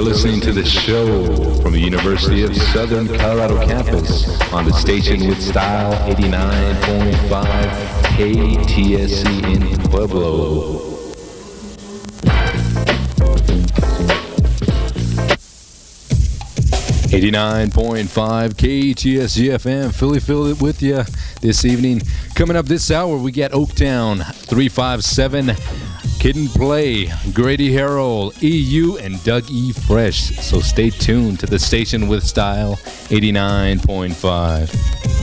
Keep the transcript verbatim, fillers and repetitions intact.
listening to the show from the University of Southern Colorado campus on the station with style eighty-nine point five K T S C in Pueblo. eighty-nine point five K T S G F M, Philly Phil with you this evening. Coming up this hour, we got Oaktown, three five seven, Kid and Play, Grady Harrell, E U, and Doug E. Fresh. So stay tuned to the station with style, eighty-nine point five.